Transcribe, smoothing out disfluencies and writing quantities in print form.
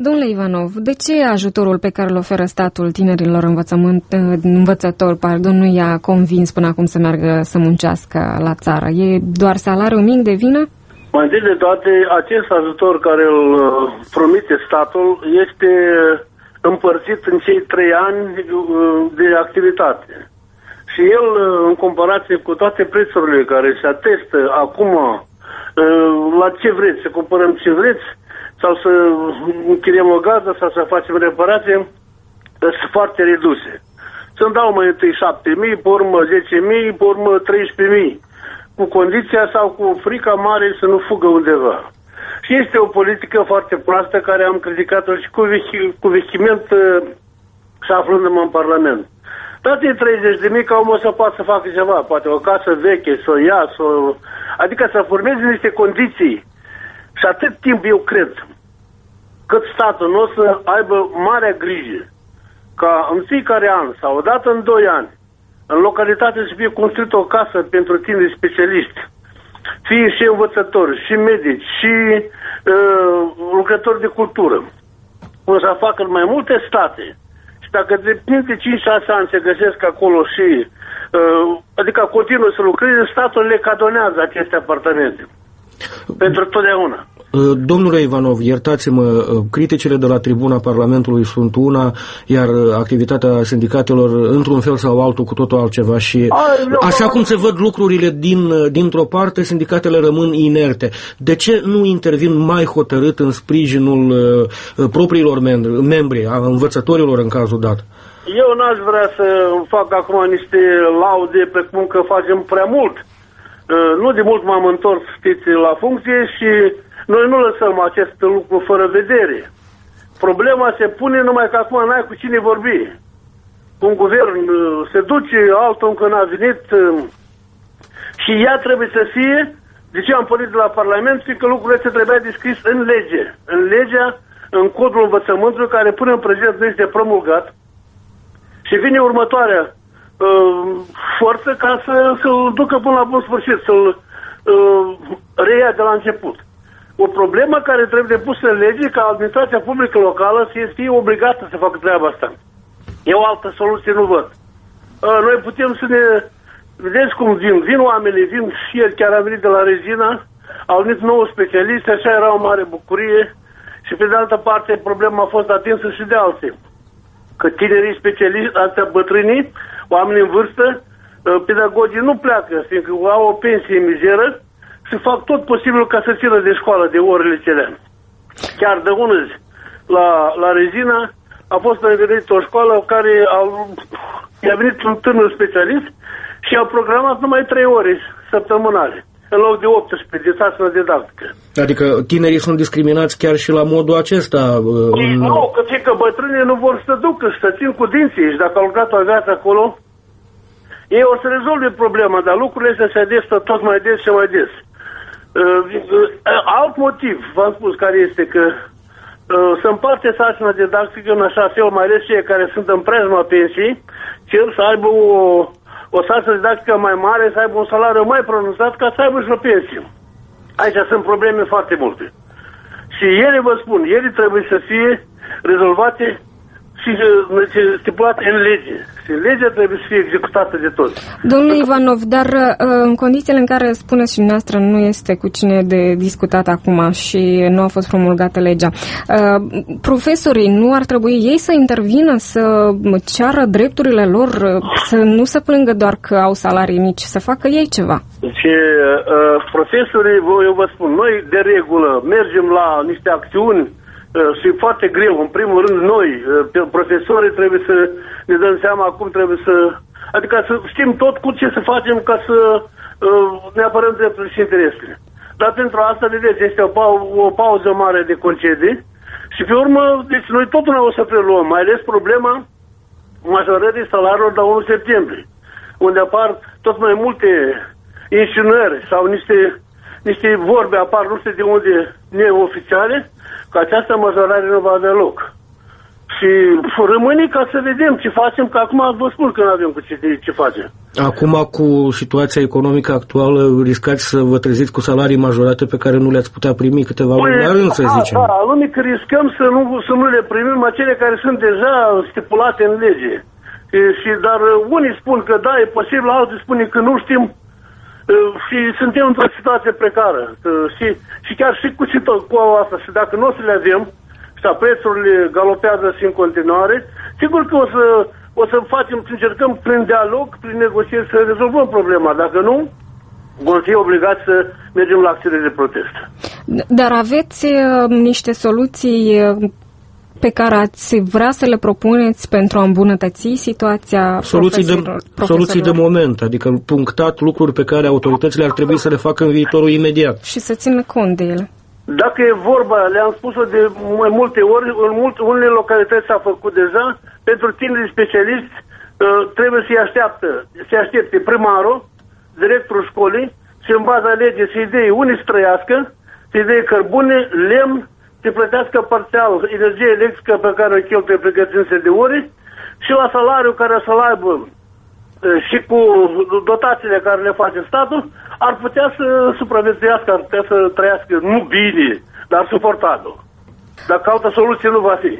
Domnule Ivanov, de ce ajutorul pe care îl oferă statul tinerilor învățători nu i-a convins până acum să meargă să muncească la țară? E doar salariul mic de vină? Mai întâi de toate, acest ajutor care îl promite statul este împărțit în cei 3 ani de activitate. Și el, în comparație cu toate prețurile care se atestă acum, la ce vreți, să cumpărăm ce vreți, sau să închiriem o gazdă, sau să facem reparație, sunt foarte reduse. Să-mi dau mai întâi 7.000, pe urmă 10.000, pe urmă 13.000, cu condiția sau cu frica mare să nu fugă undeva. Și este o politică foarte proastă care am criticat-o și cu vechiment și aflându-mă în Parlament. Dați-i 30.000 ca omul să poată să facă ceva, poate o casă veche, să o ia, adică să formeze niște condiții. Și atât timp eu cred cât statul nu o să aibă marea grijă ca în fiecare an sau odată în 2 ani în localitate să fie construită o casă pentru tineri specialiști, fie și învățători, și medici, și lucrători de cultură. O să facă în mai multe state. Și dacă de 5-6 ani se găsesc acolo și adică continuă să lucreze, statul le cadonează aceste apartamente. Pentru totdeauna. Domnule Ivanov, iertați-mă, criticile de la tribuna Parlamentului sunt una, iar activitatea sindicatelor într-un fel sau altul cu totul altceva și așa cum se văd lucrurile dintr-o parte, sindicatele rămân inerte. De ce nu intervin mai hotărât în sprijinul propriilor membri, a învățătorilor în cazul dat? Eu n-aș vrea să fac acum niște laude precum că facem prea mult. Nu de mult m-am întors, știți, la funcție și noi nu lăsăm acest lucru fără vedere. Problema se pune numai că acum n-ai cu cine vorbi. Un guvern se duce, altul încă n-a venit și ea trebuie să fie, de ce am pornit de la Parlament, fiindcă lucrurile se trebuia descris în lege. În legea, în codul învățământului, care până în prezent nu este promulgat și vine următoarea forță ca să-l ducă până la bun sfârșit, să-l reia de la început. O problemă care trebuie pusă în lege ca administrația publică locală să fie obligată să facă treaba asta. Eu o altă soluție nu văd. Noi putem să ne... Vedeți cum vin oamenii, vin și ieri chiar am venit de la Regina, au venit 9 specialiști, așa era o mare bucurie și pe de altă parte problema a fost atinsă și de alții. Că tinerii specialiști, astea bătrânii, oamenii în vârstă, pedagogii nu pleacă, fiindcă au o pensie mizeră și fac tot posibilul ca să țină de școală, de orele cele. Chiar de ună zi, la Regina, a fost întâlnit o școală care i-a venit un tânăr specialist și a programat numai 3 ore săptămânale, în loc de 18 de sarcină didactică. Adică tinerii sunt discriminați chiar și la modul acesta? Nu, că bătrânii nu vor să ducă și să țin cu dinții și dacă au lucrat o viață acolo, ei o să rezolve problema, dar lucrurile astea se adestă tot mai des și mai des. Alt motiv, v-am spus care este că se împarte sarcina didactică în așa fel, mai ales cei care sunt în preajma pensiei, cer să aibă o sarcină didactică mai mare, să aibă un salariu mai pronunțat ca să aibă și o pensie. Aici sunt probleme foarte multe. Și ele, vă spun, ele trebuie să fie rezolvate și stipulate în lege. Și legea trebuie să fie executată de toți. Domnule Ivanov, dar în condițiile în care spuneți și dumneavoastră nu este cu cine de discutat acum și nu a fost promulgată legea, profesorii nu ar trebui ei să intervină, să ceară drepturile lor, să nu se plângă doar că au salarii mici, să facă ei ceva? Deci, profesorii, eu vă spun, noi de regulă mergem la niște acțiuni și e foarte greu. În primul rând, noi, profesorii, trebuie să ne dăm seama cum trebuie să... Adică să știm tot cu ce să facem ca să ne apărăm drepturile și interesele. Dar pentru asta, vedeți, este o pauză mare de concedii și pe urmă, deci noi tot nu o să preluăm, mai ales problema majorării salariilor la 1 septembrie, unde apar tot mai multe insinuări sau niște vorbe apar nu știu de unde neoficiale, că această majorare nu va avea loc. Și rămâne ca să vedem ce facem, că acum vă spun că nu avem cu ce facem. Acum, cu situația economică actuală, riscați să vă treziți cu salarii majorate pe care nu le-ați putea primi câteva luni la rând, să zicem. Da, anumic riscăm să nu le primim acele care sunt deja stipulate în lege. Dar unii spun că da, e posibil, alții spun că nu știm și suntem într-o situație precară. Și chiar și cu asta, și dacă nu o să le avem, și prețurile galopează și în continuare, sigur că o să încercăm prin dialog, prin negocieri să rezolvăm problema. Dacă nu, vom fi obligați să mergem la acțiune de protest. Dar aveți niște soluții pe care ați vrea să le propuneți pentru a îmbunătăți situația soluții de moment, adică punctat lucruri pe care autoritățile ar trebui să le facă în viitorul imediat. Și să țină cont de ele. Dacă e vorba, le-am spus-o de mai multe ori, în unele localități s-a făcut deja, pentru tinerii specialiști trebuie să-i aștepte primarul, directorul școlii și în baza legii să-i dea unii să trăiască, să-i dea cărbune, lemn, să plătească parțial energie electrică pe care o cheltuie pregătințe de ore și la salariul care să-l aibă și cu dotațiile care le face statul, ar putea să supraviețuiască, ar putea să trăiască nu bine, dar suportabil. Dacă altă soluție nu va fi.